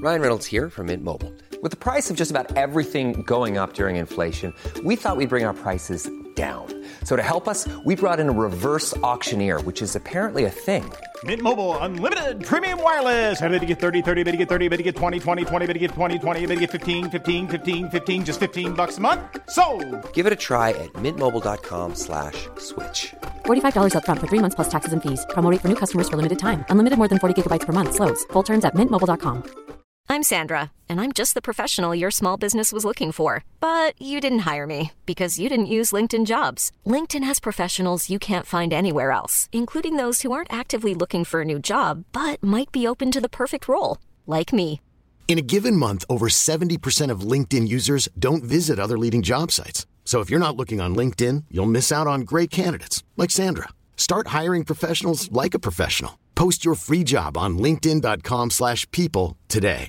Ryan Reynolds here from Mint Mobile. With the price of just about everything going up during inflation, we thought we'd bring our prices down. So to help us, we brought in a reverse auctioneer, which is apparently a thing. Mint Mobile Unlimited Premium Wireless. How to get 30, 30, bit to get 30, bit to get 20, 20, 20, bit to get 20, 20, bit to get 15, 15, 15, 15, just $15 a month? Sold! Give it a try at mintmobile.com/switch. $45 up front for 3 months plus taxes and fees. Promo rate for new customers for limited time. Unlimited more than 40 gigabytes per month. Slows full terms at mintmobile.com. I'm Sandra, and I'm just the professional your small business was looking for. But you didn't hire me because you didn't use LinkedIn Jobs. LinkedIn has professionals you can't find anywhere else, including those who aren't actively looking for a new job, but might be open to the perfect role, like me. In a given month, over 70% of LinkedIn users don't visit other leading job sites. So if you're not looking on LinkedIn, you'll miss out on great candidates like Sandra. Start hiring professionals like a professional. Post your free job on linkedin.com/people today.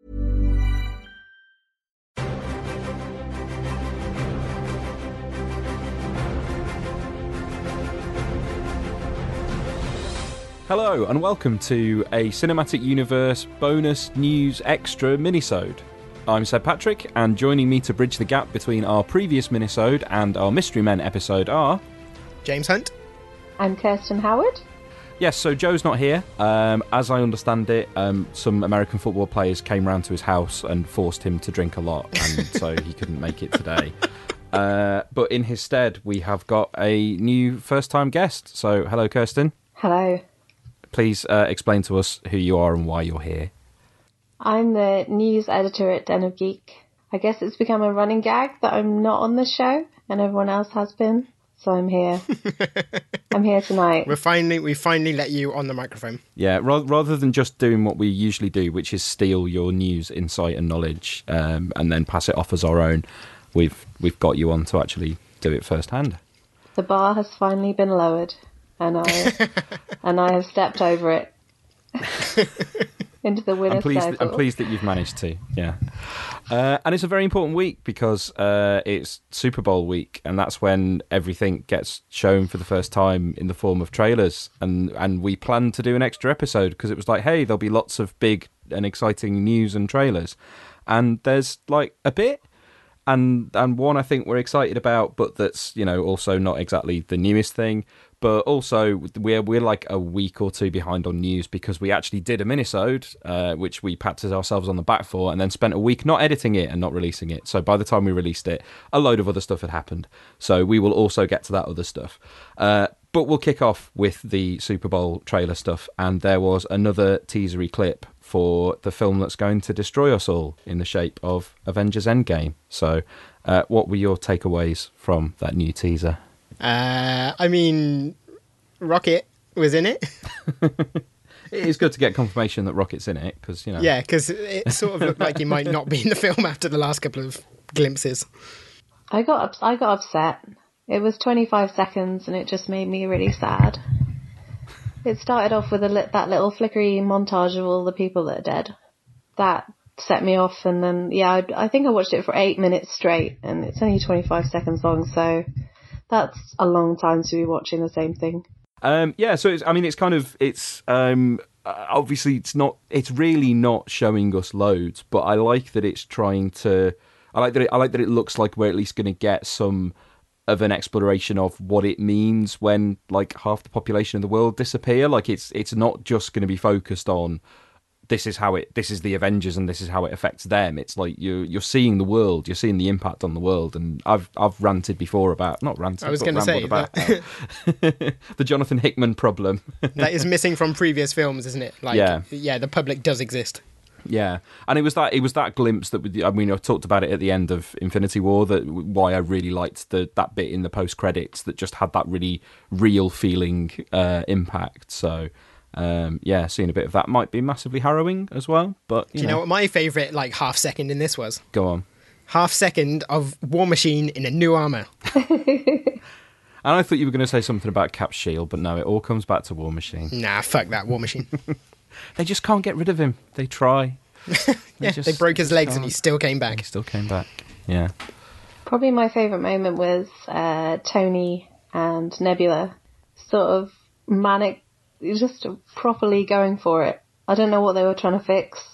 Hello and welcome to a Cinematic Universe bonus news extra minisode. I'm Seb Patrick, and joining me to bridge the gap between our previous minisode and our Mystery Men episode are... James Hunt. I'm Kirsten Howard. Yes, so Joe's not here. As I understand it, some American football players came round to his house and forced him to drink a lot, and so he couldn't make it today. But in his stead, we have got a new first-time guest. So, hello, Kirsten. Hello. Please explain to us who you are and why you're here. I'm the news editor at Den of Geek. I guess it's become a running gag that I'm not on the show, and everyone else has been, so I'm here. I'm here tonight. We finally let you on the microphone. Yeah, rather than just doing what we usually do, which is steal your news, insight and knowledge, and then pass it off as our own, we've got you on to actually do it firsthand. The bar has finally been lowered. And I have stepped over it into the winner's circle. I'm pleased that you've managed to, yeah. And it's a very important week because it's Super Bowl week, and that's when everything gets shown for the first time in the form of trailers. And we planned to do an extra episode because it was like, hey, there'll be lots of big and exciting news and trailers. And there's like a bit. And one I think we're excited about, but that's, also not exactly the newest thing. But also, we're like a week or two behind on news because we actually did a minisode, which we patted ourselves on the back for, and then spent a week not editing it and not releasing it. So by the time we released it, a load of other stuff had happened. So we will also get to that other stuff. But we'll kick off with the Super Bowl trailer stuff, and there was another teasery clip for the film that's going to destroy us all in the shape of Avengers Endgame. So what were your takeaways from that new teaser? Rocket was in it. It is good to get confirmation that Rocket's in it, because, Yeah, because it sort of looked like he might not be in the film after the last couple of glimpses. I got upset. It was 25 seconds and it just made me really sad. It started off with that little flickery montage of all the people that are dead. That set me off, and then, I think I watched it for 8 minutes straight, and it's only 25 seconds long, so that's a long time to be watching the same thing. So obviously it's really not showing us loads, but I like that it's trying to, I like that it looks like we're at least going to get some of an exploration of what it means when like half the population of the world disappear. Like it's not just going to be focused on this is the Avengers and this is how it affects them. It's like you're seeing the world, you're seeing the impact on the world. And I've ranted before about, not ranted, I was going to say about the Jonathan Hickman problem. That is missing from previous films, isn't it? Like, yeah, the public does exist. Yeah, and it was that glimpse that I talked about it at the end of Infinity War, that why I really liked that bit in the post credits that just had that really real feeling impact. So seeing a bit of that might be massively harrowing as well. But do you know what my favourite half second in this was? Go on. Half second of War Machine in a new armour. And I thought you were going to say something about Cap's shield, but no, it all comes back to War Machine. Nah, fuck that War Machine. They just can't get rid of him. They try. They broke his legs and he still came back. Yeah. Probably my favourite moment was Tony and Nebula sort of manic, just properly going for it. I don't know what they were trying to fix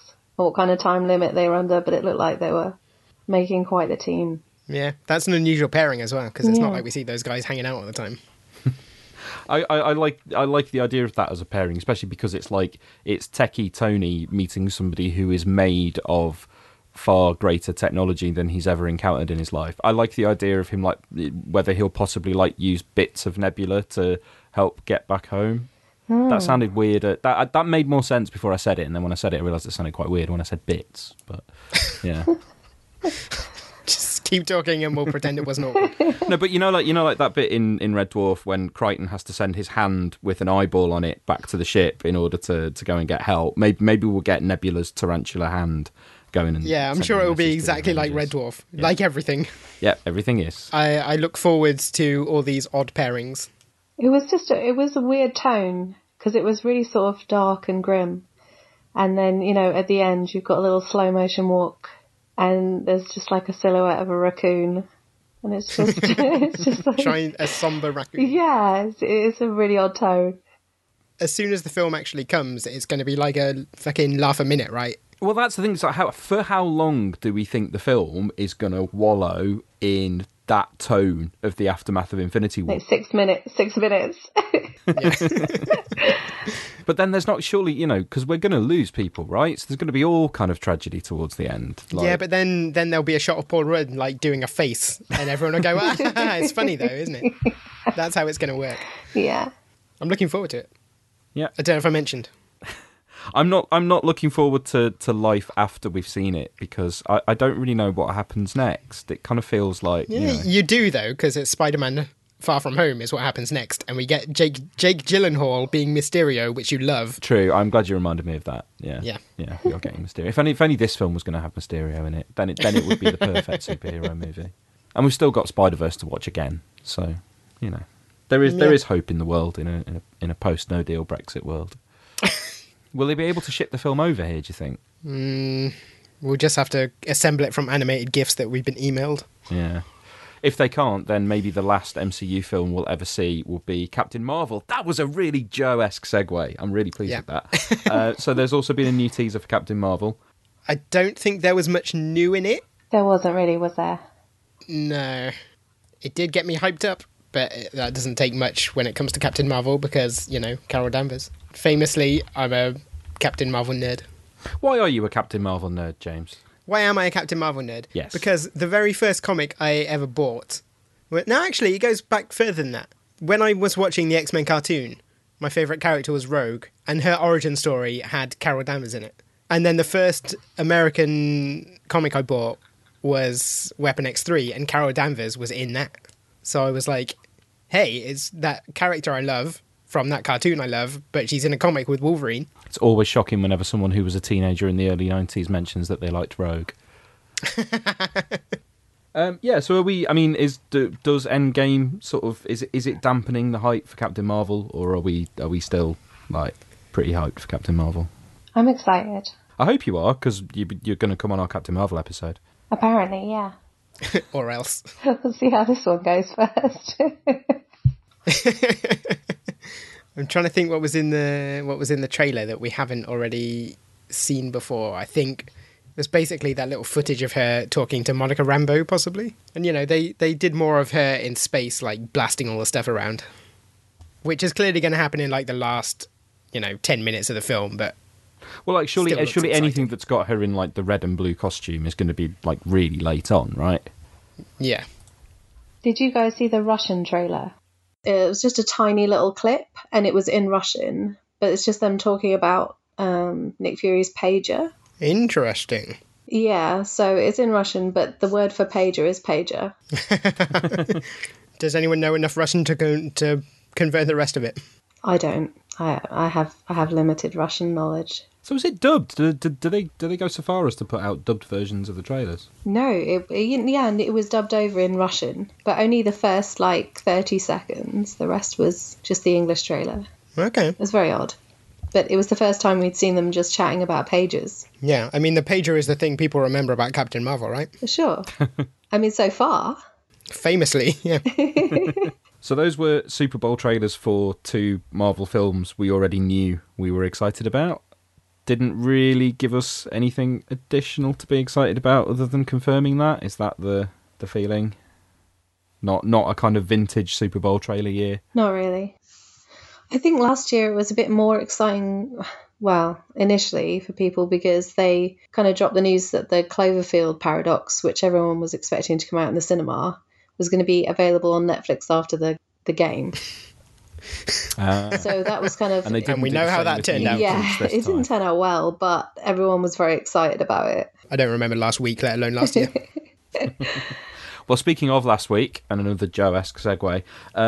what kind of time limit they were under, but it looked like they were making quite the team. Yeah, that's an unusual pairing as well, because it's not like we see those guys hanging out all the time. I like the idea of that as a pairing, especially because it's techie Tony meeting somebody who is made of far greater technology than he's ever encountered in his life. I like the idea of him, like, whether he'll possibly like use bits of Nebula to help get back home. That sounded weird. That made more sense before I said it, and then when I said it, I realised it sounded quite weird when I said bits. But yeah. Just keep talking and we'll pretend it wasn't awkward. No, but you know, like that bit in Red Dwarf when Crichton has to send his hand with an eyeball on it back to the ship in order to go and get help. Maybe we'll get Nebula's tarantula hand going. And yeah, I'm sure it will be exactly like Red Dwarf, like everything. Yeah, everything is. I look forward to all these odd pairings. It was a weird tone, because it was really sort of dark and grim. And then, at the end, you've got a little slow motion walk, and there's just like a silhouette of a raccoon. And it's just like... Trying a somber raccoon. Yeah, it's a really odd tone. As soon as the film actually comes, it's going to be like a fucking laugh a minute, right? Well, that's the thing. It's like, for how long do we think the film is going to wallow in that tone of the aftermath of Infinity War? Like 6 minutes. 6 minutes. But then there's not, surely, because we're going to lose people, right? So there's going to be all kind of tragedy towards the end. Yeah, but then there'll be a shot of Paul Rudd, like, doing a face, and everyone will go, it's funny, though, isn't it? That's how it's going to work. Yeah. I'm looking forward to it. Yeah. I don't know if I mentioned. I'm not looking forward to life after we've seen it, because I don't really know what happens next. It kind of feels like... Yeah, you do, though, because it's Spider-Man Far From Home is what happens next, and we get Jake Gyllenhaal being Mysterio, which you love. True, I'm glad you reminded me of that. Yeah, we are getting Mysterio. If only this film was going to have Mysterio in it, then it would be the perfect superhero movie. And we've still got Spider-Verse to watch again, so there is hope in the world in a post No Deal Brexit world. Will they be able to ship the film over here, do you think? We'll just have to assemble it from animated GIFs that we've been emailed. Yeah. If they can't, then maybe the last MCU film we'll ever see will be Captain Marvel. That was a really Joe-esque segue. I'm really pleased with that. So there's also been a new teaser for Captain Marvel. I don't think there was much new in it. There wasn't really, was there? No. It did get me hyped up, but that doesn't take much when it comes to Captain Marvel because, Carol Danvers. Famously, I'm a Captain Marvel nerd. Why are you a Captain Marvel nerd, James? Why am I a Captain Marvel nerd? Yes. Because the very first comic I ever bought... No, actually, it goes back further than that. When I was watching the X-Men cartoon, my favourite character was Rogue, and her origin story had Carol Danvers in it. And then the first American comic I bought was Weapon X3, and Carol Danvers was in that. So I was like, hey, it's that character I love from that cartoon I love, but she's in a comic with Wolverine. It's always shocking whenever someone who was a teenager in the early 90s mentions that they liked Rogue. So are we... I mean, does Endgame sort of... Is it dampening the hype for Captain Marvel, or are we still, like, pretty hyped for Captain Marvel? I'm excited. I hope you are, because you're going to come on our Captain Marvel episode. Apparently, yeah. Or else. We'll see how this one goes first. I'm trying to think what was in the trailer that we haven't already seen before. I think it was basically that little footage of her talking to Monica Rambeau, possibly. And, they did more of her in space, like, blasting all the stuff around. Which is clearly going to happen in, like, the last, 10 minutes of the film, but... Well, like, surely anything that's got her in, like, the red and blue costume is going to be, like, really late on, right? Yeah. Did you guys see the Russian trailer? It was just a tiny little clip, and it was in Russian, but it's just them talking about Nick Fury's pager. Interesting. Yeah, so it's in Russian, but the word for pager is pager. Does anyone know enough Russian to convert the rest of it? I don't. I have limited Russian knowledge. So is it dubbed? Do they go so far as to put out dubbed versions of the trailers? No, it was dubbed over in Russian, but only the first 30 seconds. The rest was just the English trailer. Okay. It was very odd. But it was the first time we'd seen them just chatting about pagers. Yeah, I mean, the pager is the thing people remember about Captain Marvel, right? For sure. I mean, so far. Famously, yeah. So those were Super Bowl trailers for 2 Marvel films we already knew we were excited about. didn't really give us anything additional to be excited about other than confirming that. Is that the feeling? Not a kind of vintage Super Bowl trailer year? Not really. I think last year it was a bit more exciting, well, initially for people, because they kind of dropped the news that the Cloverfield Paradox, which everyone was expecting to come out in the cinema, was going to be available on Netflix after the game. So that was kind of... And we know how that turned out. Yeah, it didn't turn out well, but everyone was very excited about it. I don't remember last week, let alone last year. Well, speaking of last week, and another Joe-esque segue,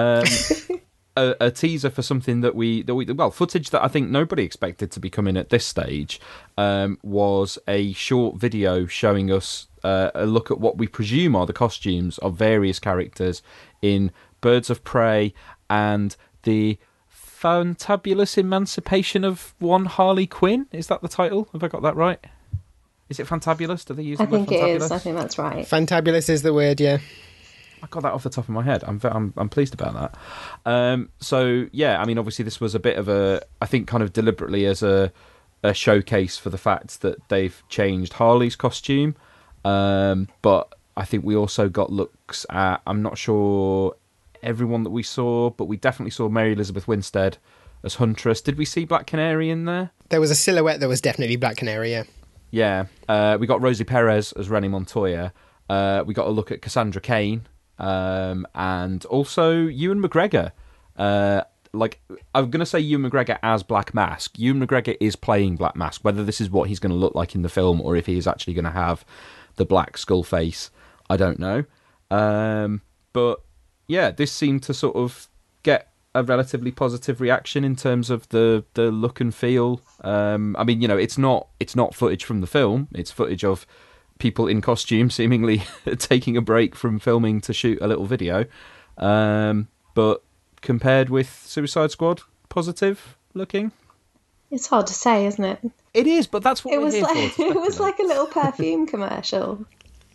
a teaser for something that we footage that I think nobody expected to be coming at this stage, was a short video showing us a look at what we presume are the costumes of various characters in Birds of Prey and the Fantabulous Emancipation of One Harley Quinn. Is that the title? Have I got that right? Is it Fantabulous? Do they use the word Fantabulous? I think it is. I think that's right. Fantabulous is the word, yeah. I got that off the top of my head. I'm pleased about that. So, yeah, I mean, obviously this was a bit of I think kind of deliberately as a showcase for the fact that they've changed Harley's costume. But I think we also got looks at, I'm not sure everyone that we saw, but we definitely saw Mary Elizabeth Winstead as Huntress. Did we see Black Canary in there? There was a silhouette that was definitely Black Canary, yeah. Yeah. We got Rosie Perez as Rennie Montoya. We got a look at Cassandra Cain. And also Ewan McGregor. I'm going to say Ewan McGregor as Black Mask. Ewan McGregor is playing Black Mask. Whether this is what he's going to look like in the film or if he is actually going to have the black skull face, I don't know. But yeah, this seemed to sort of get a relatively positive reaction in terms of the look and feel. I mean, you know, it's not footage from the film. It's footage of people in costume seemingly taking a break from filming to shoot a little video. But compared with Suicide Squad, positive looking? It's hard to say, isn't it? It is, but that's what we're here for. It was like a little perfume commercial.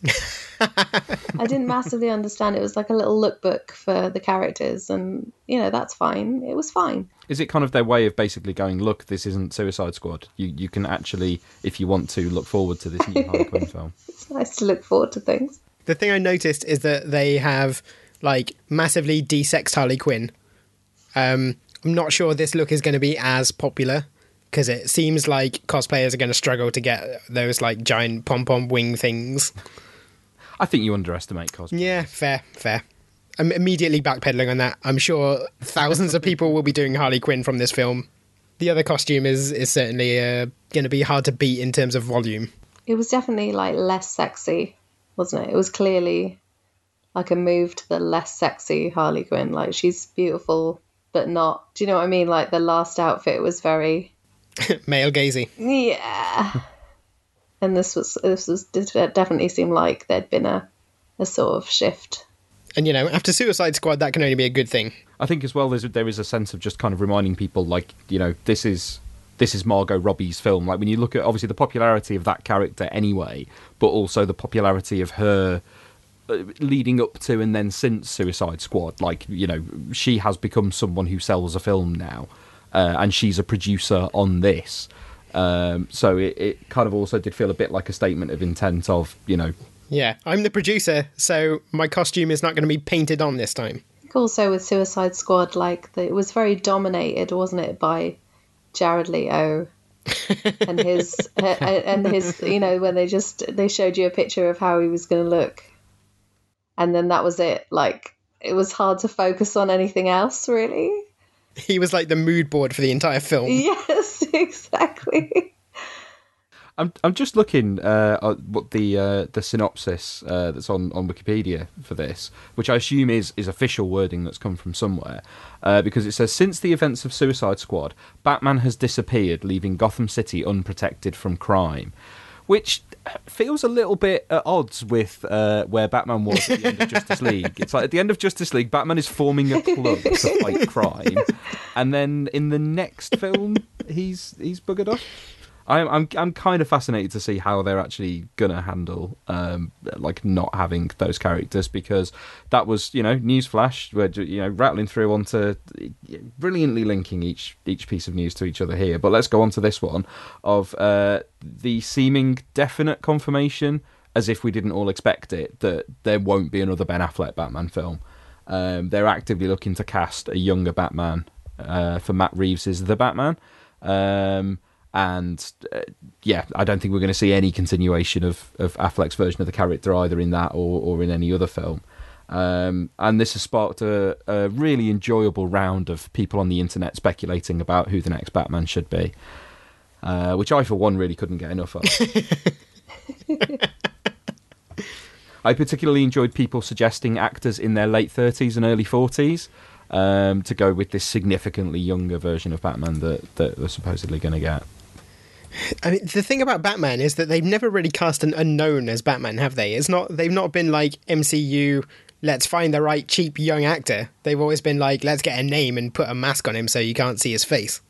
I didn't massively understand. It was like a little lookbook for the characters, and, you know, that's fine. It was fine. Is it kind of their way of basically going, look, this isn't Suicide Squad. You can actually, if you want to, look forward to this new Harley Quinn film. It's nice to look forward to things. The thing I noticed is that they have, like, massively de-sexed Harley Quinn. I'm not sure this look is going to be as popular, because it seems like cosplayers are going to struggle to get those, like, giant pom-pom wing things. I think you underestimate cosplay. Yeah, fair. I'm immediately backpedaling on that. I'm sure thousands of people will be doing Harley Quinn from this film. The other costume is certainly going to be hard to beat in terms of volume. It was definitely, like, less sexy, wasn't it? It was clearly like a move to the less sexy Harley Quinn. Like, she's beautiful, but not... Do you know what I mean? Like, the last outfit was very... male gazy. Yeah. And this definitely seemed like there'd been a sort of shift. And, you know, after Suicide Squad, that can only be a good thing. I think as well there is a sense of just kind of reminding people, like, you know, this is Margot Robbie's film. Like, when you look at, obviously, the popularity of that character anyway, but also the popularity of her leading up to and then since Suicide Squad. Like, you know, she has become someone who sells a film now, and she's a producer on this. So it kind of also did feel a bit like a statement of intent of, you know... Yeah, I'm the producer, so my costume is not going to be painted on this time. I think also with Suicide Squad, like, it was very dominated, wasn't it, by Jared Leto and his, you know, when they showed you a picture of how he was going to look. And then that was it. Like, it was hard to focus on anything else, really. He was like the mood board for the entire film. Yes, exactly. I'm just looking at what the synopsis that's on Wikipedia for this, which I assume is official wording that's come from somewhere, because it says, since the events of Suicide Squad, Batman has disappeared, leaving Gotham City unprotected from crime, which feels a little bit at odds with where Batman was at the end of Justice League. It's like at the end of Justice League, Batman is forming a club to fight crime, and then in the next film, he's buggered off. I'm kind of fascinated to see how they're actually gonna handle like not having those characters, because that was, you know, newsflash, we're rattling through onto brilliantly linking each piece of news to each other here. But let's go on to this one of the seeming definite confirmation, as if we didn't all expect it, that there won't be another Ben Affleck Batman film. They're actively looking to cast a younger Batman for Matt Reeves' The Batman. And I don't think we're going to see any continuation of Affleck's version of the character, either in that or in any other film. And this has sparked a really enjoyable round of people on the internet speculating about who the next Batman should be, which I, for one, really couldn't get enough of. I particularly enjoyed people suggesting actors in their late 30s and early 40s to go with this significantly younger version of Batman that we're supposedly going to get. I mean, the thing about Batman is that they've never really cast an unknown as Batman, have they? They've not been like MCU, let's find the right cheap young actor. They've always been like, let's get a name and put a mask on him so you can't see his face.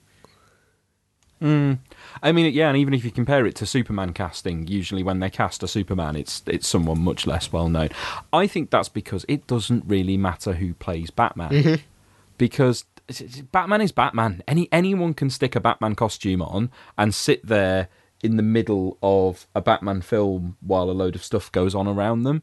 I mean, yeah, and even if you compare it to Superman casting, usually when they cast a Superman, it's someone much less well known. I think that's because it doesn't really matter who plays Batman, because Batman is Batman. Anyone can stick a Batman costume on and sit there in the middle of a Batman film while a load of stuff goes on around them.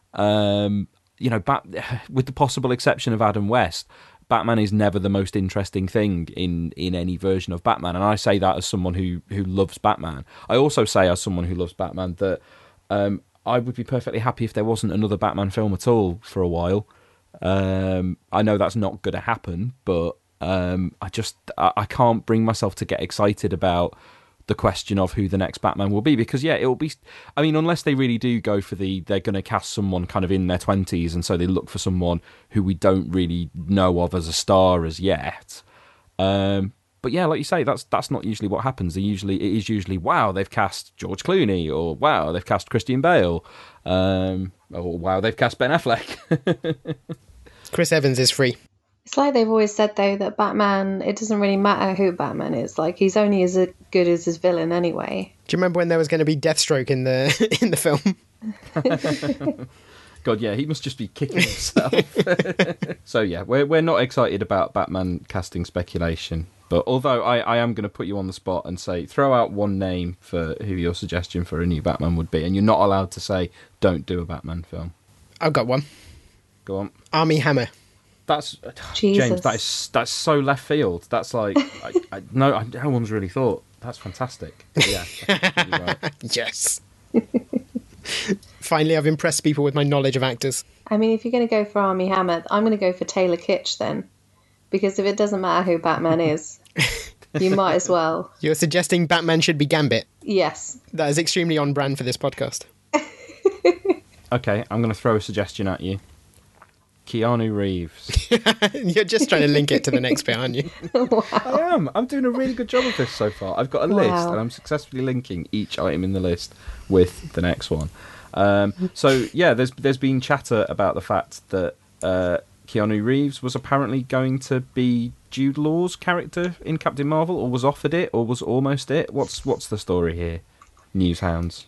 With the possible exception of Adam West, Batman is never the most interesting thing in any version of Batman. And I say that as someone who loves Batman. I also say, as someone who loves Batman, that I would be perfectly happy if there wasn't another Batman film at all for a while. I know that's not going to happen, but I can't bring myself to get excited about the question of who the next Batman will be, because it will be, I mean, unless they really do go for they're going to cast someone kind of in their 20s, and so they look for someone who we don't really know of as a star as yet. But yeah, like you say, that's not usually what happens. It is usually, wow, they've cast George Clooney, or wow, they've cast Christian Bale, or wow, they've cast Ben Affleck. Chris Evans is free. It's like they've always said, though, that Batman, it doesn't really matter who Batman is. Like, he's only as good as his villain anyway. Do you remember when there was going to be Deathstroke in the film? God, yeah, he must just be kicking himself. So yeah, we're not excited about Batman casting speculation. But although I am going to put you on the spot and say, throw out one name for who your suggestion for a new Batman would be, and you're not allowed to say, don't do a Batman film. I've got one. Go on. Armie Hammer. That's Jesus. James. That's so left field. That's like no one's really thought. That's fantastic. Yeah, that's right. Yes. Finally, I've impressed people with my knowledge of actors. I mean, if you're going to go for Armie Hammer, I'm going to go for Taylor Kitsch then, because if it doesn't matter who Batman is, you might as well. You're suggesting Batman should be Gambit? Yes. That is extremely on brand for this podcast. Okay, I'm going to throw a suggestion at you. Keanu Reeves. You're just trying to link it to the next bit, aren't you? Wow. I am. I'm doing a really good job of this so far. I've got a list, and I'm successfully linking each item in the list with the next one. So yeah, there's been chatter about the fact that Keanu Reeves was apparently going to be Jude Law's character in Captain Marvel, or was offered it, or was almost it. What's the story here, Newshounds?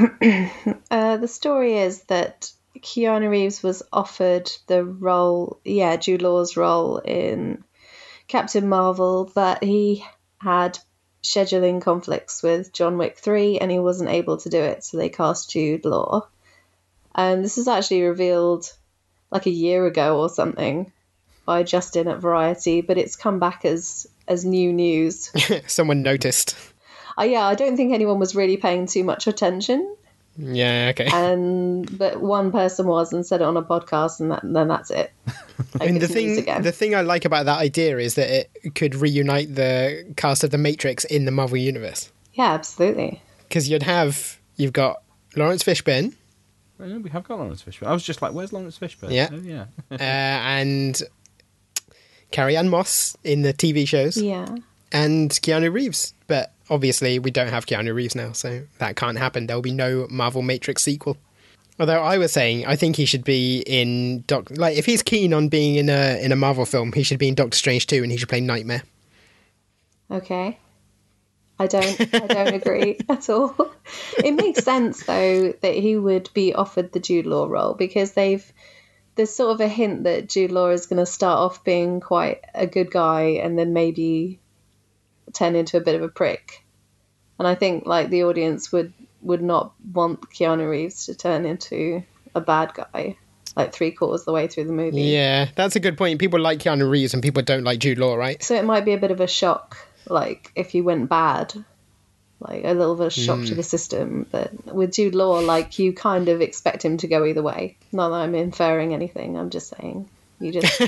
The story is that Keanu Reeves was offered the role, Jude Law's role in Captain Marvel, but he had scheduling conflicts with John Wick 3 and he wasn't able to do it, so they cast Jude Law. And this is actually revealed like a year ago or something by Justin at Variety, but it's come back as new news. Someone noticed. I don't think anyone was really paying too much attention. Yeah, okay. But one person was and said it on a podcast, and then that's it. I mean, the thing I like about that idea is that it could reunite the cast of The Matrix in the Marvel Universe. Yeah, absolutely. Because you've got Lawrence Fishburne. Well, we have got Lawrence Fishburne. I was just like, where's Lawrence Fishburne? Yeah. Oh, yeah. And Carrie-Anne Moss in the TV shows. Yeah. And Keanu Reeves. But obviously we don't have Keanu Reeves now, so that can't happen. There'll be no Marvel Matrix sequel. Although I was saying, I think he should be in if he's keen on being in a Marvel film, he should be in Doctor Strange 2 and he should play Nightmare. Okay. I don't agree at all. It makes sense though that he would be offered the Jude Law role, because there's sort of a hint that Jude Law is going to start off being quite a good guy and then maybe turn into a bit of a prick. And I think like the audience would not want Keanu Reeves to turn into a bad guy like 3/4 of the way through the movie. Yeah, that's a good point. People like Keanu Reeves and people don't like Jude Law, right? So it might be a bit of a shock, like if he went bad, like a little bit of shock to the system. But with Jude Law, like you kind of expect him to go either way. Not that I'm inferring anything. I'm just saying you just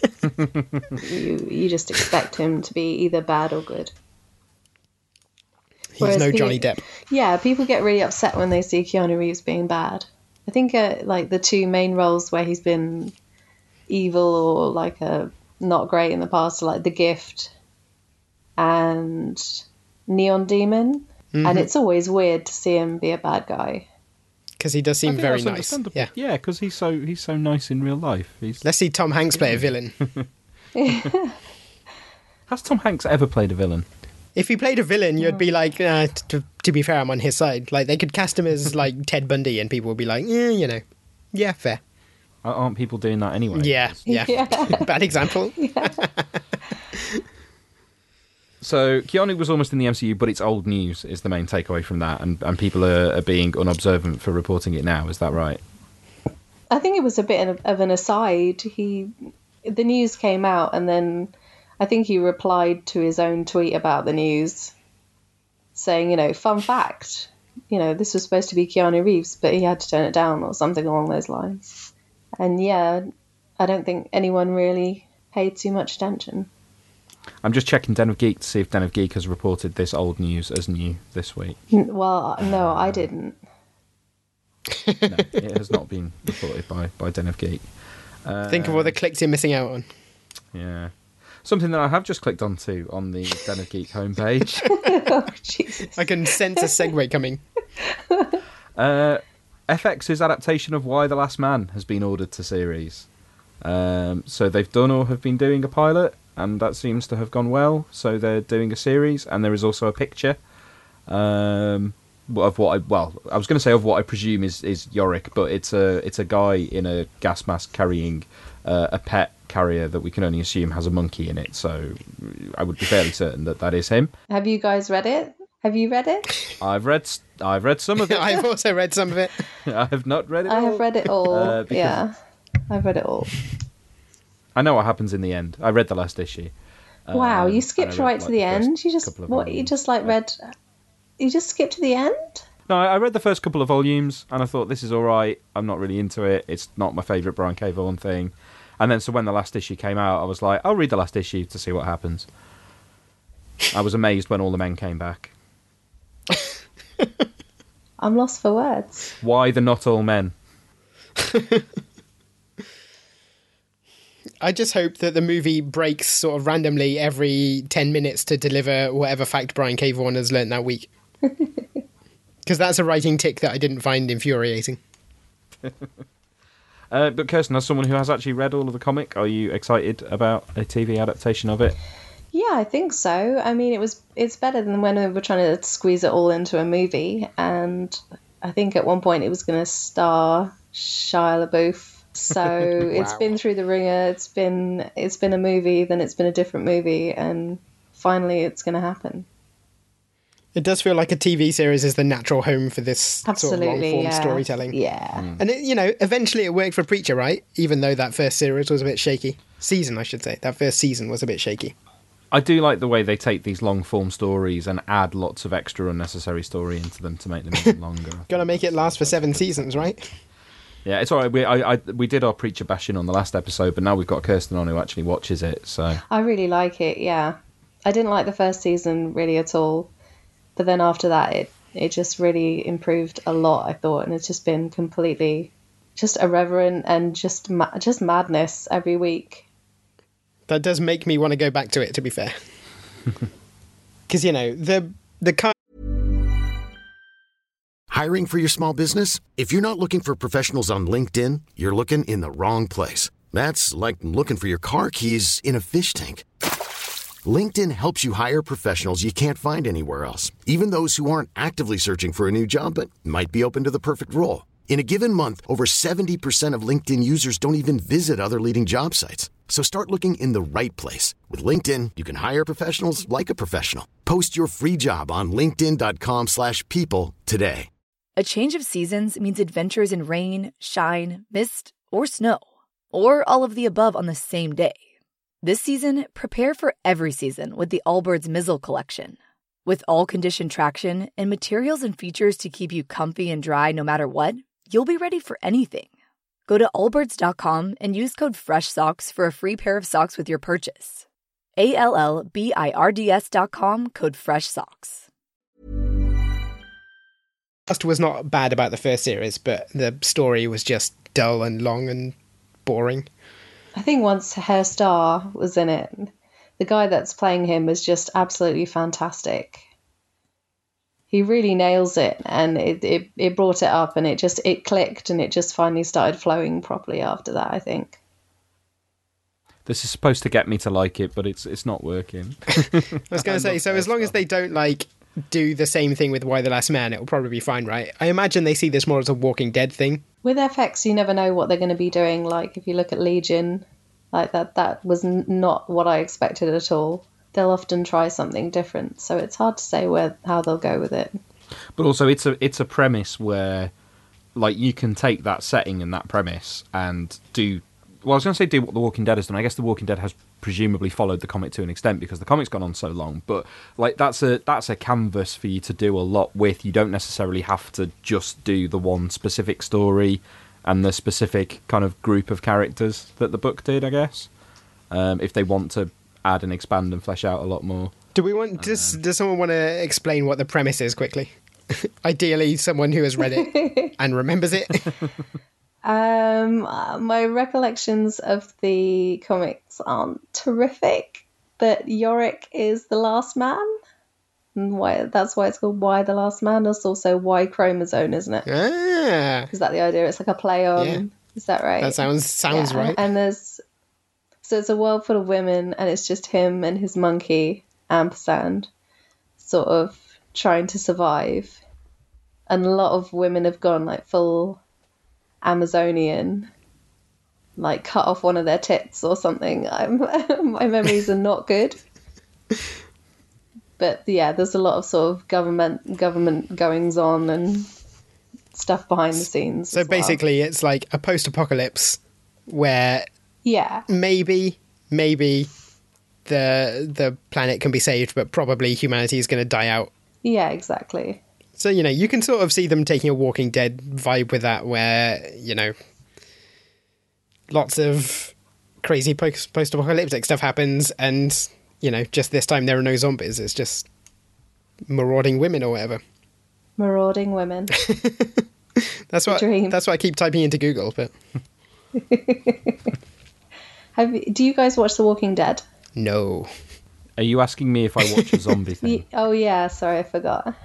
you just expect him to be either bad or good. He's no Johnny Depp. Yeah, people get really upset when they see Keanu Reeves being bad. I think like the two main roles where he's been evil or like not great in the past are like The Gift and Neon Demon. And it's always weird to see him be a bad guy. Because he does seem very nice. Yeah, because he's so nice in real life. Let's see Tom Hanks play a villain. Has Tom Hanks ever played a villain? If he played a villain, you'd be like, to be fair, I'm on his side. Like, they could cast him as, like, Ted Bundy, and people would be like, yeah, fair. Aren't people doing that anyway? Yeah. Bad example. Yeah. So, Keanu was almost in the MCU, but it's old news, is the main takeaway from that, and people are being unobservant for reporting it now, is that right? I think it was a bit of an aside. The news came out, and then I think he replied to his own tweet about the news saying, fun fact, this was supposed to be Keanu Reeves, but he had to turn it down or something along those lines. And yeah, I don't think anyone really paid too much attention. I'm just checking Den of Geek to see if Den of Geek has reported this old news as new this week. Well, no, I didn't. No, it has not been reported by Den of Geek. Think of all the clicks you're missing out on. Yeah. Something that I have just clicked onto on the Den of Geek homepage. Oh, Jesus. I can sense a segue coming. FX's adaptation of Y: The Last Man has been ordered to series. So they've done or have been doing a pilot, and that seems to have gone well. So they're doing a series, and there is also a picture of what I was going to say of what I presume is Yorick, but it's a guy in a gas mask carrying a pet carrier that we can only assume has a monkey in it. So I would be fairly certain that is him. Have you guys read it? Have you read it? I've read some of it. I've also read some of it. I have not read it all. I have read it all. Yeah, I've read it all. I know what happens in the end. I read the last issue. Wow, you skipped right to the end. You just skipped to the end? No, I read the first couple of volumes and I thought, this is all right. I'm not really into it. It's not my favourite Brian K. Vaughan thing. And then so when the last issue came out, I was like, I'll read the last issue to see what happens. I was amazed when all the men came back. I'm lost for words. Why the not all men? I just hope that the movie breaks sort of randomly every 10 minutes to deliver whatever fact Brian K. Vaughan has learnt that week. Because that's a writing tick that I didn't find infuriating. But Kirsten, as someone who has actually read all of the comic, are you excited about a TV adaptation of it? Yeah, I think so. I mean, it's better than when we were trying to squeeze it all into a movie. And I think at one point it was going to star Shia LaBeouf. So wow. It's been through the ringer. It's been a movie, then it's been a different movie, and finally it's going to happen. It does feel like a TV series is the natural home for this sort of long-form storytelling. Yeah. And, eventually it worked for Preacher, right? Even though that first series was a bit shaky. Season, I should say. That first season was a bit shaky. I do like the way they take these long-form stories and add lots of extra unnecessary story into them to make them even longer. Gotta make it last for 7 seasons, right? Yeah, it's all right. We did our Preacher bashing on the last episode, but now we've got Kirsten on who actually watches it. So I really like it, yeah. I didn't like the first season really at all. But then after that, it just really improved a lot, I thought. And it's just been completely just irreverent and just madness every week. That does make me want to go back to it, to be fair. Because, the Hiring for your small business? If you're not looking for professionals on LinkedIn, you're looking in the wrong place. That's like looking for your car keys in a fish tank. LinkedIn helps you hire professionals you can't find anywhere else, even those who aren't actively searching for a new job but might be open to the perfect role. In a given month, over 70% of LinkedIn users don't even visit other leading job sites. So start looking in the right place. With LinkedIn, you can hire professionals like a professional. Post your free job on linkedin.com/people today. A change of seasons means adventures in rain, shine, mist, or snow, or all of the above on the same day. This season, prepare for every season with the Allbirds Mizzle Collection. With all-condition traction and materials and features to keep you comfy and dry no matter what, you'll be ready for anything. Go to allbirds.com and use code FRESHSOCKS for a free pair of socks with your purchase. ALLBIRDS.com, code FRESHSOCKS. Cast was not bad about the first series, but the story was just dull and long and boring. I think once Herr Starr was in it, the guy that's playing him is just absolutely fantastic. He really nails it, and it brought it up, and it clicked, and it just finally started flowing properly after that, I think. This is supposed to get me to like it, but it's not working. I was going to say, so as long as they don't do the same thing with Y: The Last Man, it'll probably be fine, right? I imagine they see this more as a Walking Dead thing. With FX, you never know what they're going to be doing. Like, if you look at Legion, like that was not what I expected at all. They'll often try something different, so it's hard to say how they'll go with it. But also, it's a premise where, like, you can take that setting and that premise and do. Well, I was going to say do what The Walking Dead has done. I guess The Walking Dead has presumably followed the comic to an extent because the comic's gone on so long. But like that's a canvas for you to do a lot with. You don't necessarily have to just do the one specific story and the specific kind of group of characters that the book did, I guess. If they want to add and expand and flesh out a lot more. Does someone want to explain what the premise is quickly? Ideally, someone who has read it and remembers it. My recollections of the comics aren't terrific, but Yorick is the last man. And that's why it's called Y: The Last Man. It's also Y chromosome, isn't it? Ah. Is that the idea? It's like a play on. Yeah. Is that right? That sounds right. And so it's a world full of women, and it's just him and his monkey, Ampersand, sort of trying to survive. And a lot of women have gone like full Amazonian, like cut off one of their tits or something. My memories are not good. But yeah, there's a lot of sort of government goings on and stuff behind the scenes. So basically, it's like a post-apocalypse where maybe the planet can be saved, but probably humanity is going to die out. Yeah, exactly. So, you can sort of see them taking a Walking Dead vibe with that, where, lots of crazy post-apocalyptic stuff happens, and, just this time there are no zombies. It's just marauding women or whatever. Marauding women. That's what I keep typing into Google, but... Do you guys watch The Walking Dead? No. Are you asking me if I watch a zombie thing? Oh, yeah, sorry, I forgot.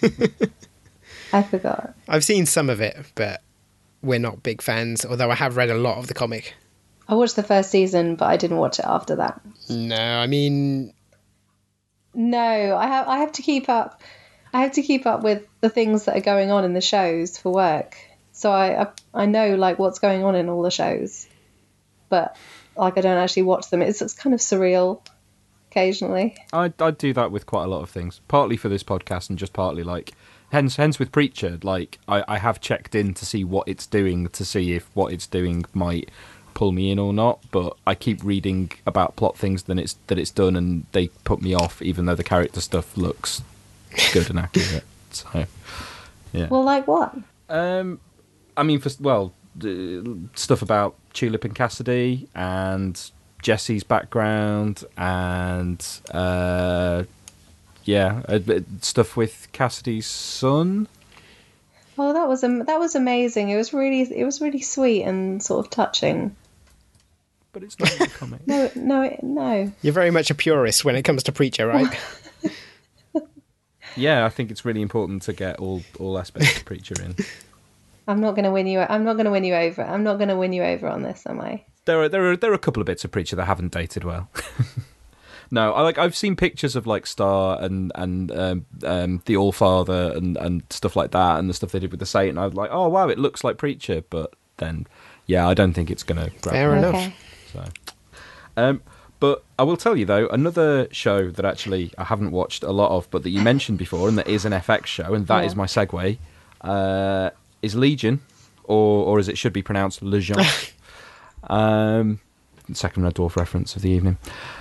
I've seen some of it, but we're not big fans, although I have read a lot of the comic. I watched the first season, but I didn't watch it after that. No, I mean... No, I have to keep up. I have to keep up with the things that are going on in the shows for work. So I know, like, what's going on in all the shows. But, like, I don't actually watch them. It's kind of surreal occasionally. I do that with quite a lot of things, partly for this podcast and just partly like hence with Preacher. Like I have checked in to see what it's doing, to see if what it's doing might pull me in or not, but I keep reading about plot things that it's done, and they put me off, even though the character stuff looks good and accurate. So yeah. Well, like what? I mean, stuff about Tulip and Cassidy and Jesse's background, and stuff with Cassidy's son. Oh, that was amazing. It was really sweet and sort of touching. But it's not in the comic. No. You're very much a purist when it comes to Preacher, right? Yeah, I think it's really important to get all aspects of Preacher in. I'm not going to win you over. I'm not going to win you over on this, am I? There are a couple of bits of Preacher that haven't dated well. No, I've seen pictures of like Star and the Allfather and stuff like that, and the stuff they did with the Saint, and I was like, oh wow, it looks like Preacher, but then yeah, I don't think it's going to grab Fair me. enough. Okay. So, but I will tell you though, another show that actually I haven't watched a lot of, but that you mentioned before, and that is an FX show, and that is my segue, is Legion, or as it should be pronounced, Legion. Second Red Dwarf reference of the evening.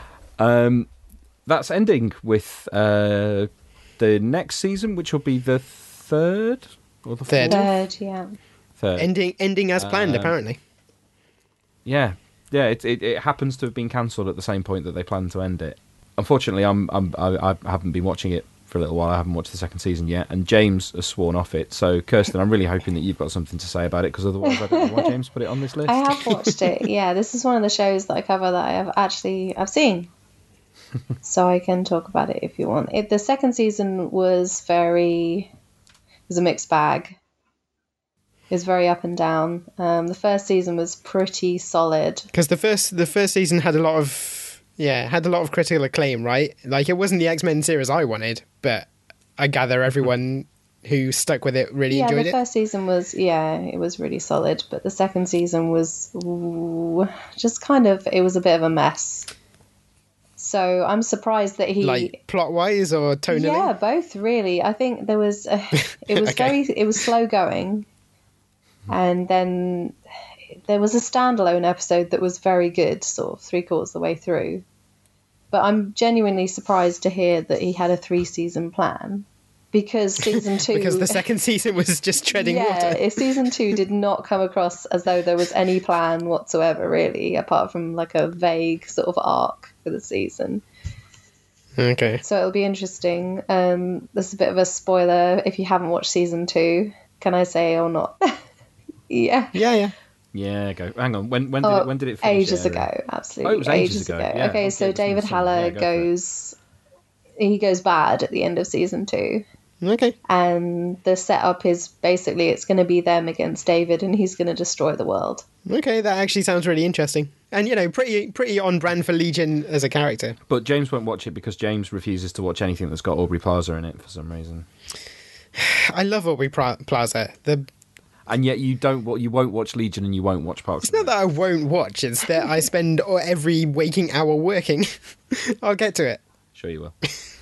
That's ending with the next season, which will be the third or the Third. Third, yeah. Third. Ending as planned, apparently. Yeah, it happens to have been cancelled at the same point that they planned to end it. Unfortunately, I haven't been watching it for a little while. I haven't watched the second season yet, and James has sworn off it. So, Kirsten, I'm really hoping that you've got something to say about it, because otherwise I don't know why James put it on this list. I have watched it. Yeah, this is one of the shows that I cover that I've seen. So I can talk about it if you want. The second season was a mixed bag. It was very up and down. The first season was pretty solid. Because the first season had a lot of critical acclaim, right? Like, it wasn't the X-Men series I wanted, but I gather everyone who stuck with it really enjoyed it. Yeah, the first season was, it was really solid, but the second season was just kind of, it was a bit of a mess. So I'm surprised that he... Like, plot-wise or tonally? Yeah, both, really. I think there was... it was it was slow going. And then there was a standalone episode that was very good, sort of 3/4 of the way through. But I'm genuinely surprised to hear that he had a 3-season plan. Because season 2... because the second season was just treading water. Yeah, season 2 did not come across as though there was any plan whatsoever, really, apart from like a vague sort of arc for the season. Okay. So it'll be interesting. There's a bit of a spoiler if you haven't watched season 2. Can I say or not? Yeah. Yeah, go. Hang on. When did it finish? Ages ago, absolutely. Oh, it was ages ago. Yeah. Okay, so David Haller goes bad at the end of season 2. Okay. And the setup is basically it's going to be them against David, and he's going to destroy the world. Okay, that actually sounds really interesting. And, pretty on brand for Legion as a character. But James won't watch it because James refuses to watch anything that's got Aubrey Plaza in it for some reason. I love Aubrey Plaza. And yet you won't watch Legion, and you won't watch Parks. It's not that I won't watch, it's that I spend every waking hour working. I'll get to it. Sure you will.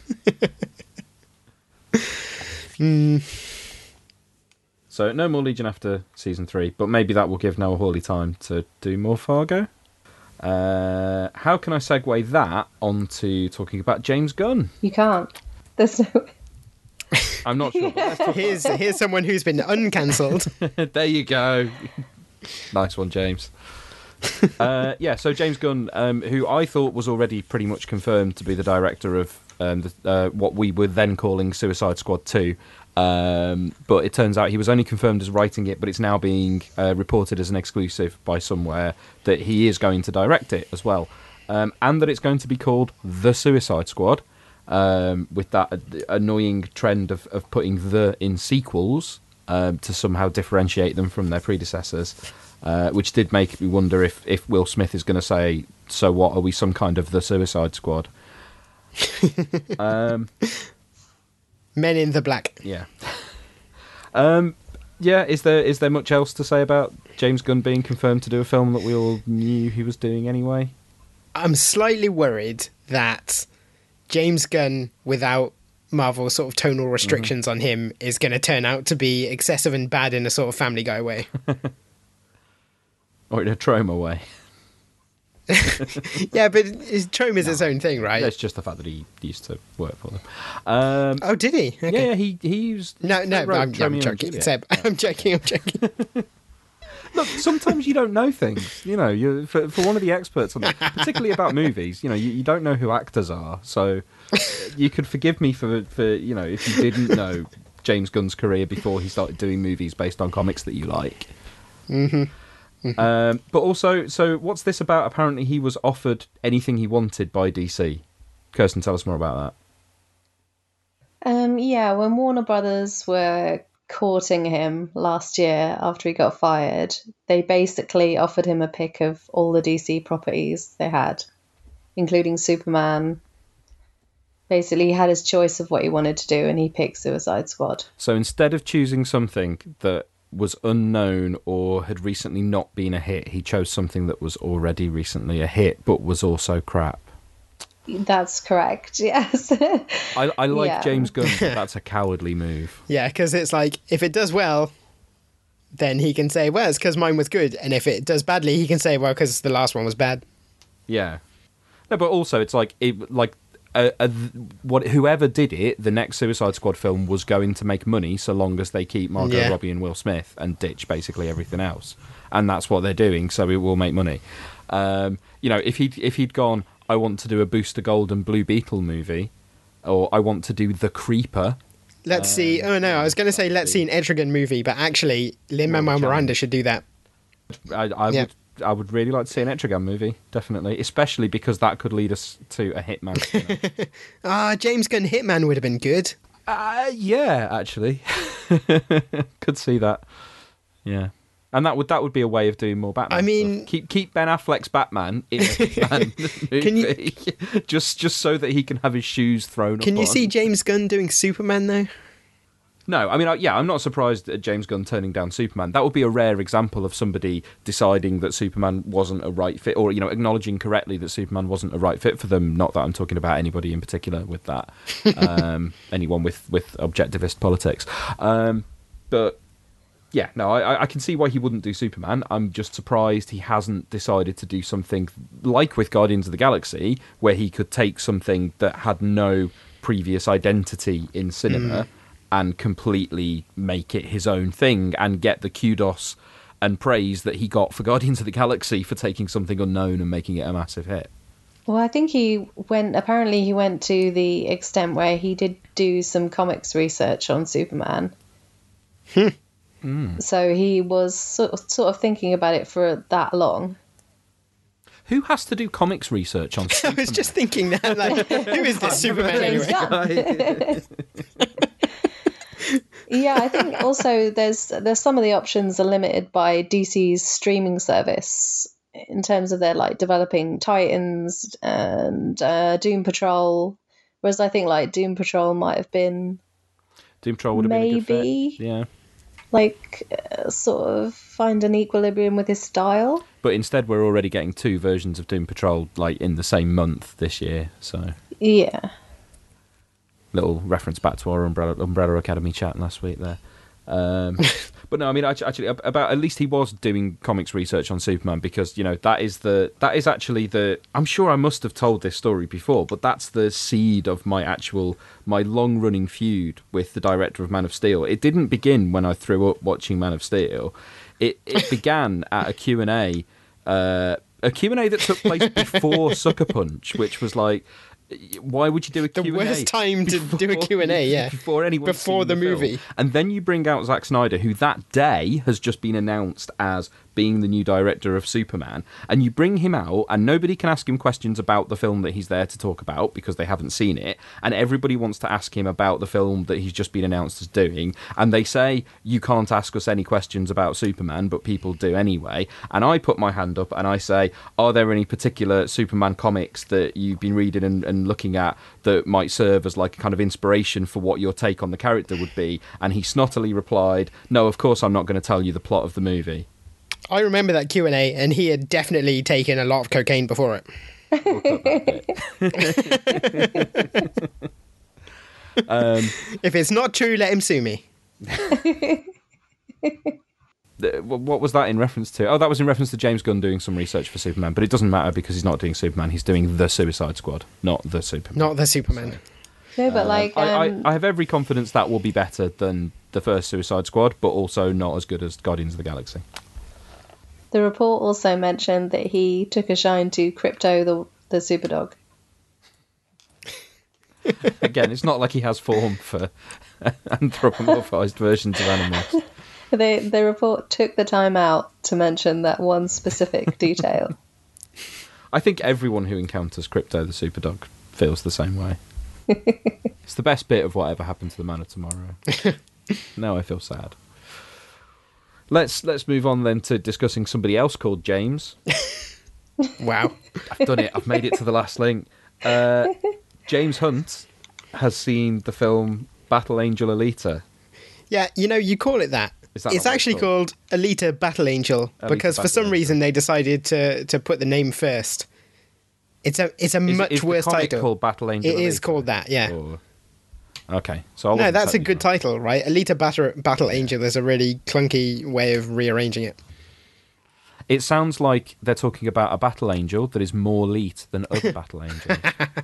So no more Legion after season 3, but maybe that will give Noah Hawley time to do more Fargo. How can I segue that onto talking about James Gunn? You can't. There's no... I'm not sure. But let's talk Here's someone who's been uncancelled. There you go. Nice one, James. So James Gunn, who I thought was already pretty much confirmed to be the director of what we were then calling Suicide Squad 2, but it turns out he was only confirmed as writing it, but it's now being reported as an exclusive by somewhere that he is going to direct it as well, and that it's going to be called The Suicide Squad. With that annoying trend of putting the in sequels to somehow differentiate them from their predecessors, which did make me wonder if Will Smith is going to say, so what, are we some kind of The Suicide Squad? Men in the Black. Yeah. Is there much else to say about James Gunn being confirmed to do a film that we all knew he was doing anyway? I'm slightly worried that James Gunn, without Marvel sort of tonal restrictions on him, is going to turn out to be excessive and bad in a sort of Family Guy way. Or in a Troma way. Yeah, but Troma is its own thing, right? It's just the fact that he used to work for them. Oh, did he? Okay. Yeah, he used... No, I'm joking. Seb, I'm joking. Look, sometimes you don't know things. You're for one of the experts on that, particularly about movies. You don't know who actors are, so you could forgive me for if you didn't know James Gunn's career before he started doing movies based on comics that you like. Mm-hmm. But also, so what's this about? Apparently, he was offered anything he wanted by DC. Kirsten, tell us more about that. Yeah, when Warner Brothers were courting him last year after he got fired, they basically offered him a pick of all the DC properties they had, including Superman, Basically, he had his choice of what he wanted to do, and he picked Suicide Squad. So instead of choosing something that was unknown or had recently not been a hit, he chose something that was already recently a hit, but was also crap. That's correct, yes. I like Yeah. James Gunn, but that's a cowardly move. Yeah, because it's like, if it does well, then he can say, well, it's because mine was good. And if it does badly, he can say, well, because the last one was bad. Yeah. No, but also it's like whoever did it, the next Suicide Squad film was going to make money so long as they keep Margot Robbie and Will Smith and ditch basically everything else, and that's what they're doing. So it will make money. If he'd gone, I want to do a Booster Gold and Blue Beetle movie, or I want to do The Creeper. Let's see. Oh no, I was going to say let's see an Etrigan movie, but actually, Lin-Manuel Miranda should do that. I would really like to see an Etrigan movie, definitely, especially because that could lead us to a Hitman. James Gunn Hitman would have been good. Yeah, actually, could see that. Yeah, and that would be a way of doing more Batman. I mean, stuff. keep Ben Affleck's Batman in a Hitman movie, just so that he can have his shoes thrown. Can you see James Gunn doing Superman though? No, I mean, I'm not surprised at James Gunn turning down Superman. That would be a rare example of somebody deciding that Superman wasn't a right fit, or, acknowledging correctly that Superman wasn't a right fit for them. Not that I'm talking about anybody in particular with that. Anyone with objectivist politics. But, yeah, no, I can see why he wouldn't do Superman. I'm just surprised he hasn't decided to do something like with Guardians of the Galaxy, where he could take something that had no previous identity in cinema and completely make it his own thing and get the kudos and praise that he got for Guardians of the Galaxy for taking something unknown and making it a massive hit. Well, I think he went to the extent where he did do some comics research on Superman. So he was sort of thinking about it for that long. Who has to do comics research on Superman? I was just thinking that, who is this Superman James anyway? Gunn. Yeah, I think also there's some of the options are limited by DC's streaming service in terms of their developing Titans and Doom Patrol, whereas I think Doom Patrol might have been Doom Patrol would have been a good fit. Yeah. Sort of find an equilibrium with his style. But instead we're already getting 2 versions of Doom Patrol in the same month this year, so yeah. Little reference back to our Umbrella Academy chat last week there. But no, I mean, actually, about at least he was doing comics research on Superman, because that is actually the. I'm sure I must have told this story before, but that's the seed of my long running feud with the director of Man of Steel. It didn't begin when I threw up watching Man of Steel. It began at a Q&A that took place before Sucker Punch, which was like. Why would you do a Q&A? The worst time to do a Q&A, yeah. Before the movie. Film. And then you bring out Zack Snyder, who that day has just been announced as being the new director of Superman, and you bring him out and nobody can ask him questions about the film that he's there to talk about because they haven't seen it, and everybody wants to ask him about the film that he's just been announced as doing, and they say, you can't ask us any questions about Superman, but people do anyway. And I put my hand up and I say, are there any particular Superman comics that you've been reading and looking at that might serve as a kind of inspiration for what your take on the character would be? And he snottily replied, no, of course I'm not going to tell you the plot of the movie. I remember that Q&A, and he had definitely taken a lot of cocaine before it. We'll cut that bit. If it's not true, let him sue me. What was that in reference to? Oh, that was in reference to James Gunn doing some research for Superman, but it doesn't matter because he's not doing Superman. He's doing The Suicide Squad, not The Superman. Not The Superman. No, but I have every confidence that will be better than the first Suicide Squad, but also not as good as Guardians of the Galaxy. The report also mentioned that he took a shine to Crypto, the superdog. Again, it's not like he has form for anthropomorphized versions of animals. The report took the time out to mention that one specific detail. I think everyone who encounters Crypto the Superdog feels the same way. It's the best bit of whatever happened to the Man of Tomorrow. Now I feel sad. Let's move on then to discussing somebody else called James. Wow. I've done it. I've made it to the last link. James Hunt has seen the film Battle Angel Alita. Yeah, you call it that. It's actually called Alita Battle Angel because for some reason they decided to put the name first. It's a much worse title. Called Battle Angel. It is called that, yeah. Or... Okay, so no, that's a good title, right? Alita Battle Angel is a really clunky way of rearranging it. It sounds like they're talking about a battle angel that is more elite than other battle angels.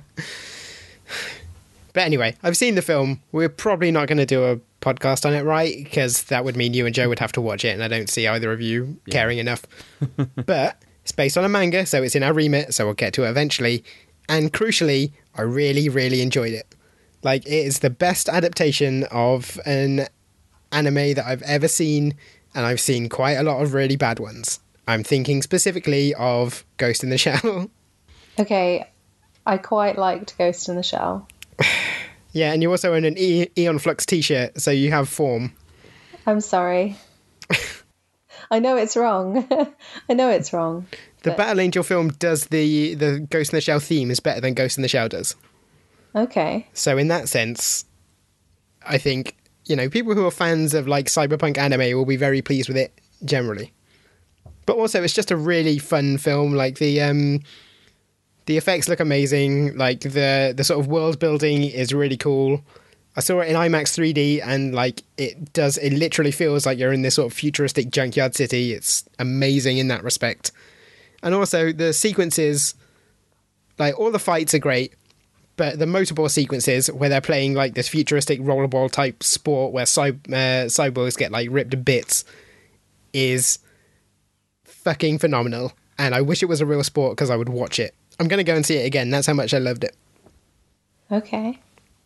But anyway, I've seen the film. We're probably not going to do a podcast on it, right? Because that would mean you and Joe would have to watch it, and I don't see either of you caring enough. But it's based on a manga, so it's in our remit, so we'll get to it eventually. And crucially, I really, really enjoyed it. Like, it is the best adaptation of an anime that I've ever seen, and I've seen quite a lot of really bad ones. I'm thinking specifically of Ghost in the Shell. Okay, I quite liked Ghost in the Shell. Yeah, and you also own an Aeon Flux t-shirt, so you have form. I'm sorry. I know it's wrong. I know it's wrong. The Battle Angel film does the Ghost in the Shell theme is better than Ghost in the Shell does. Okay. So in that sense, I think, people who are fans of like cyberpunk anime will be very pleased with it generally. But also it's just a really fun film. Like the effects look amazing. Like the sort of world building is really cool. I saw it in IMAX 3D and like it literally feels like you're in this sort of futuristic junkyard city. It's amazing in that respect. And also the sequences, like all the fights are great, but the motorball sequences where they're playing like this futuristic rollerball type sport where cyborgs get like ripped to bits is fucking phenomenal. And I wish it was a real sport because I would watch it. I'm going to go and see it again. That's how much I loved it. Okay.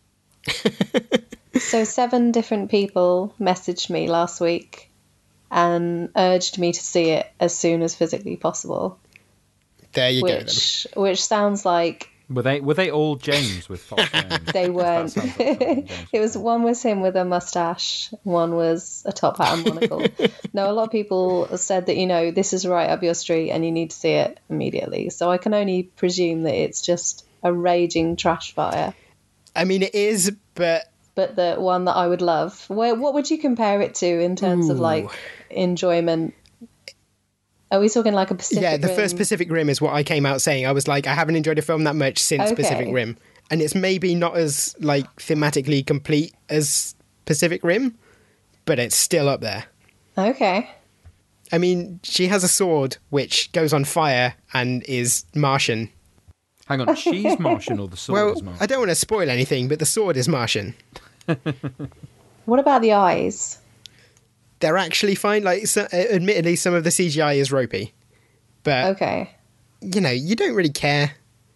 So 7 different people messaged me last week and urged me to see it as soon as physically possible. There you go. Which sounds like... Were they all James with false names? They weren't. It was one was him with a mustache, one was a top hat and monocle. No, a lot of people said that, this is right up your street and you need to see it immediately. So I can only presume that it's just a raging trash fire. I mean, it is, but the one that I would love. What would you compare it to in terms of like enjoyment? Are we talking like a Pacific Rim? Yeah, the first Pacific Rim is what I came out saying. I was like, I haven't enjoyed a film that much since Pacific Rim. And it's maybe not as like thematically complete as Pacific Rim, but it's still up there. Okay. I mean, she has a sword which goes on fire and is Martian. Hang on, she's Martian or the sword is Martian? I don't want to spoil anything, but the sword is Martian. What about the eyes? They're actually fine. Like, admittedly, some of the CGI is ropey, but okay, you don't really care.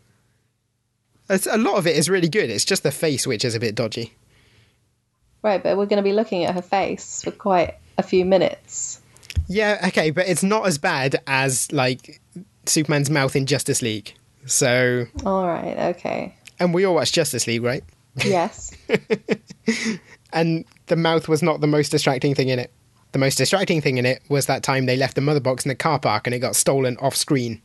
A lot of it is really good. It's just the face which is a bit dodgy. Right, but we're going to be looking at her face for quite a few minutes. Yeah, okay, but it's not as bad as like Superman's mouth in Justice League. So, all right, okay. And we all watched Justice League, right? Yes. And the mouth was not the most distracting thing in it. The most distracting thing in it was that time they left the mother box in the car park and it got stolen off screen.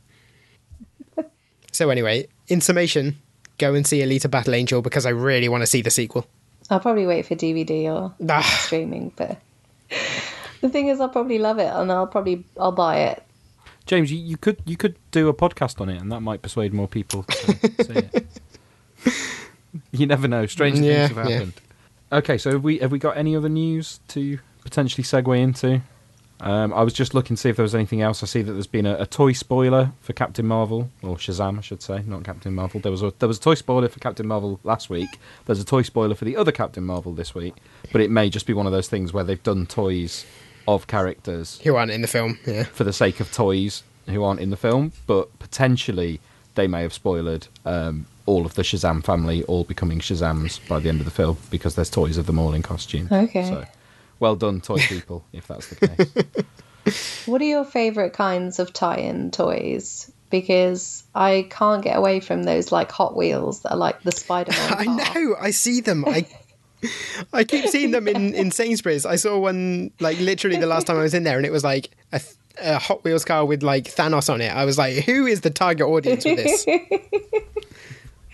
So anyway, in summation, go and see Alita Battle Angel because I really want to see the sequel. I'll probably wait for DVD or streaming, but the thing is I'll probably love it and I'll buy it. James, you could do a podcast on it and that might persuade more people to see it. You never know. Strange things have happened. Yeah. Okay, so have we got any other news to potentially segue into? I was just looking to see if there was anything else. I see that there's been a toy spoiler for Captain Marvel, or Shazam, I should say, not Captain Marvel. There was a toy spoiler for Captain Marvel last week. There's a toy spoiler for the other Captain Marvel this week, but it may just be one of those things where they've done toys of characters who aren't in the film, for the sake of toys who aren't in the film, but potentially they may have spoiled all of the Shazam family all becoming Shazams by the end of the film because there's toys of them all in costume. Okay. So, well done, toy people, if that's the case. What are your favourite kinds of tie-in toys? Because I can't get away from those like Hot Wheels that are like the Spider-Man car. I know, I see them. I keep seeing them in Sainsbury's. I saw one like literally the last time I was in there and it was like a Hot Wheels car with like Thanos on it. I was like, who is the target audience for this?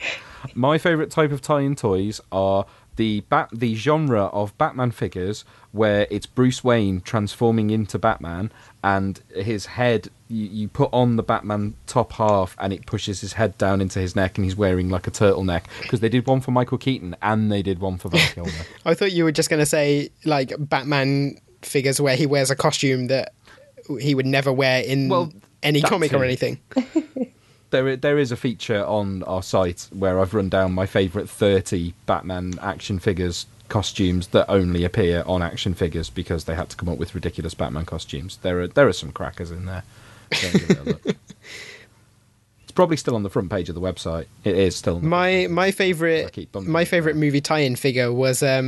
My favourite type of tie-in toys are the genre of Batman figures where it's Bruce Wayne transforming into Batman, and his head, you put on the Batman top half and it pushes his head down into his neck, and he's wearing like a turtleneck, because they did one for Michael Keaton and they did one for Val Kilmer. I thought you were just going to say like Batman figures where he wears a costume that he would never wear in any comic or anything. There is a feature on our site where I've run down my favourite 30 Batman action figures costumes that only appear on action figures because they had to come up with ridiculous Batman costumes. There are some crackers in there. Go and give it a look. It's probably still on the front page of the website. It is still. On my favourite movie tie-in figure was I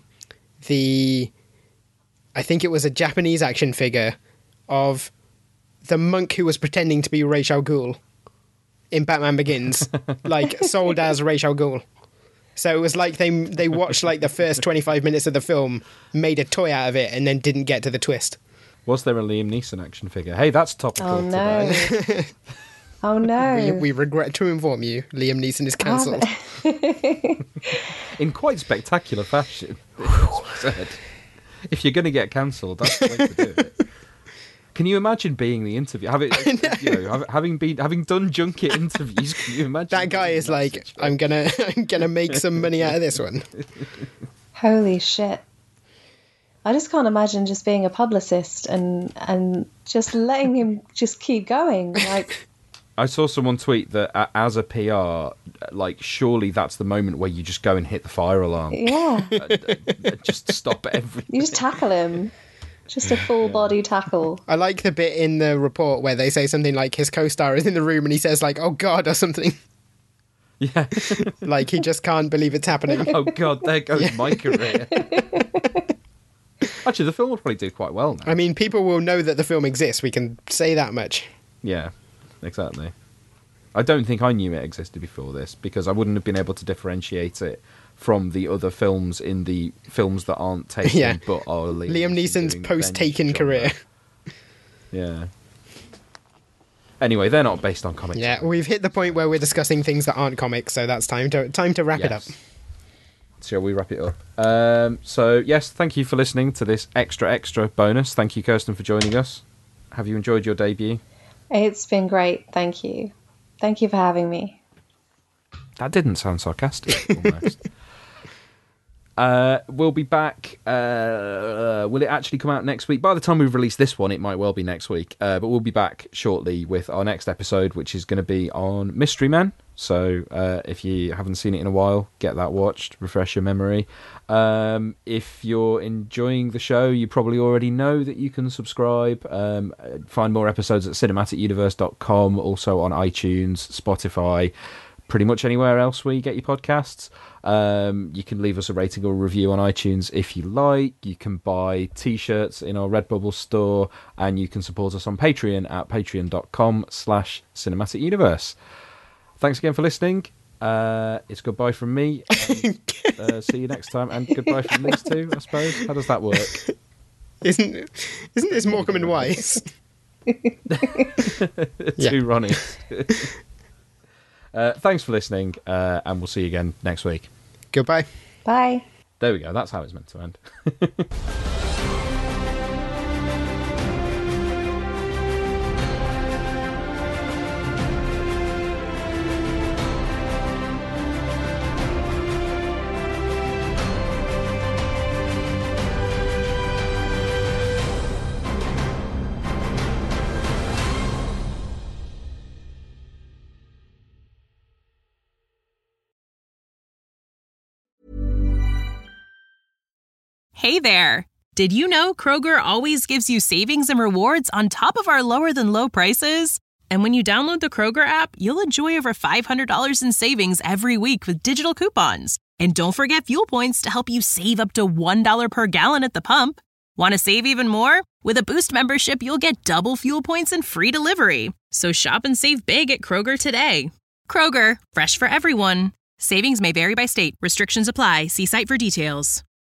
think it was a Japanese action figure of the monk who was pretending to be Ra's al Ghul in Batman Begins, like sold as Ra's al Ghul. So it was like they watched like the first 25 minutes of the film, made a toy out of it, and then didn't get to the twist. Was there a Liam Neeson action figure? Hey, that's topical today. Oh no. We regret to inform you, Liam Neeson is cancelled. In quite spectacular fashion. If you're going to get cancelled, that's the way to do it. Can you imagine being the interview? Having done junket interviews, can you imagine? That guy is like, I'm gonna make some money out of this one. Holy shit. I just can't imagine just being a publicist and just letting him just keep going. Like, I saw someone tweet that as a PR, like, surely that's the moment where you just go and hit the fire alarm. Yeah. Just stop everything. You just tackle him. Just a full body tackle. I like the bit in the report where they say something like his co-star is in the room and he says like, "Oh God," or something. Yeah. Like he just can't believe it's happening. Oh God, there goes my career. Actually, the film will probably do quite well now. I mean, people will know that the film exists. We can say that much. Yeah, exactly. I don't think I knew it existed before this, because I wouldn't have been able to differentiate it from the other films in the films that aren't Taken, but are Liam Neeson's post-Taken career. Yeah. Anyway, they're not based on comics. Yeah, we've hit the point where we're discussing things that aren't comics, so that's time to wrap it up. Shall we wrap it up? So, yes, thank you for listening to this extra bonus. Thank you, Kirsten, for joining us. Have you enjoyed your debut? It's been great, thank you. Thank you for having me. That didn't sound sarcastic, almost. We'll be back. Will it actually come out next week? By the time we've released this one, it might well be next week. But we'll be back shortly with our next episode, which is going to be on Mystery Men. So if you haven't seen it in a while, get that watched, refresh your memory. If you're enjoying the show, you probably already know that you can subscribe. Find more episodes at cinematicuniverse.com, also on iTunes, Spotify, pretty much anywhere else where you get your podcasts. You can leave us a rating or a review on iTunes if you like. You can buy t-shirts in our Redbubble store, and you can support us on Patreon at patreon.com/cinematicuniverse. Thanks again for listening. It's goodbye from me. And, see you next time, and goodbye from these two, I suppose. How does that work? Isn't this Morecambe and Wise? Two Ronnies. Thanks for listening, and we'll see you again next week. Goodbye. Bye. There we go. That's how it's meant to end. Hey there! Did you know Kroger always gives you savings and rewards on top of our lower-than-low prices? And when you download the Kroger app, you'll enjoy over $500 in savings every week with digital coupons. And don't forget fuel points to help you save up to $1 per gallon at the pump. Want to save even more? With a Boost membership, you'll get double fuel points and free delivery. So shop and save big at Kroger today. Kroger, fresh for everyone. Savings may vary by state. Restrictions apply. See site for details.